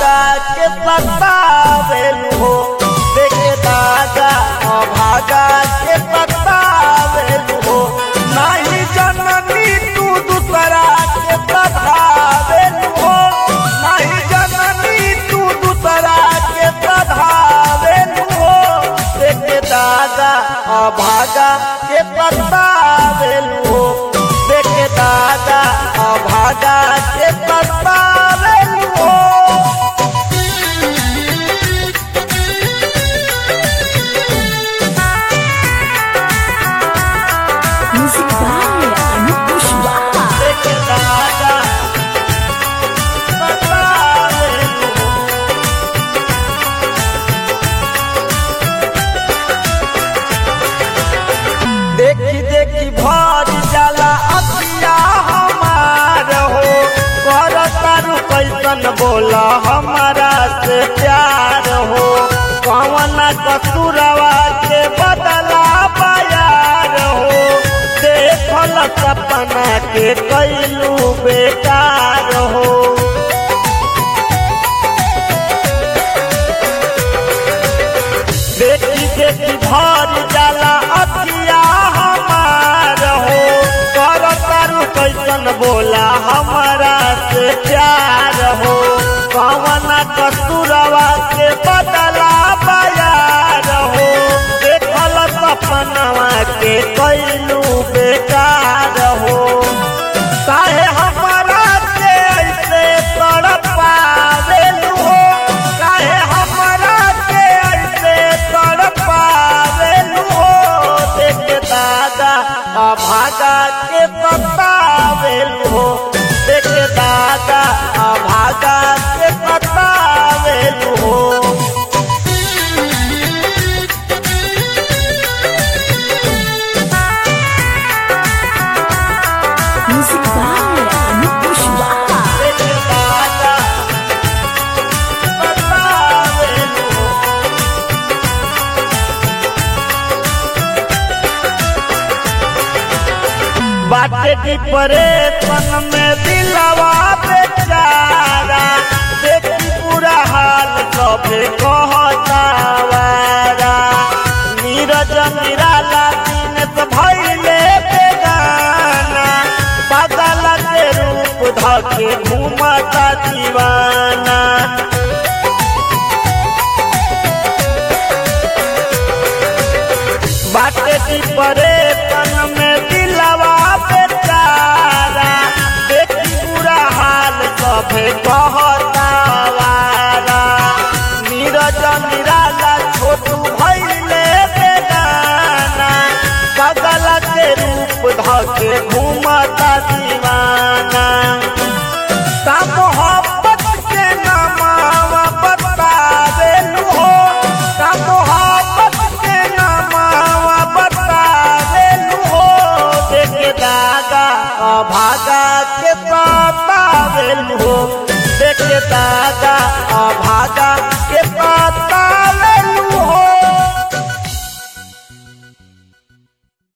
अभागा के सतावेलू हो देखे दागा अभागा के सतावेलू हो नहीं जननी तू दूसरा के सतावेलू हो नहीं जननी तू दूसरा के सतावेलू हो देखे दागा अभागा के सतावेलू हो देखे दागा अभागा के सतावेलू हो। Music by Anup Kushwaha. देखे दागा सतावेलू हो देखी देखी भर जाला अखिया हमार हो कर तारू कैसन बोला हमारा से प्यार हो कौन कसूरवा के बदला बयार हो देखल सपना के कैलू बेकार हो देखी देखी भर जाला अखिया हमार हो कर तारू कैसन बोला हमारा से प्यार हो कौन कसूरवा के बदला बयार हो देखल सपनवा के कैलू बेकार हो काहे हमारा से ऐसे तड़पावेलू हो काहे हमारा से ऐसे तड़पावेलू हो देखे दादा अभागा के सतावेलू हो देखे दादा अभागा के सतावेलू हो। Music by Anup Kushwaha. देखे दादा सतावेलू हो बाटे डिप्रेशन में दिलवा बेचारा देखी पूरा हाल कभे कहतावारा नीरज निराला दिन से भइले बेगाना पागल के रूप धके घूमता दीवाना बाटे डिप्रेशन में दिलवा बेचारा देखी पूरा हाल कभे कहतावारा नीरज निराला छोटू भइले बेगाना पागल के रूप धके घूमता दीवाना का मोहब्बत के नामावा बतावेलू हो का मोहब्बत के नामावा बतावेलू हो देखे दागा अभागा के सतावेलू हो देखे दागा अभागा के सतावेलू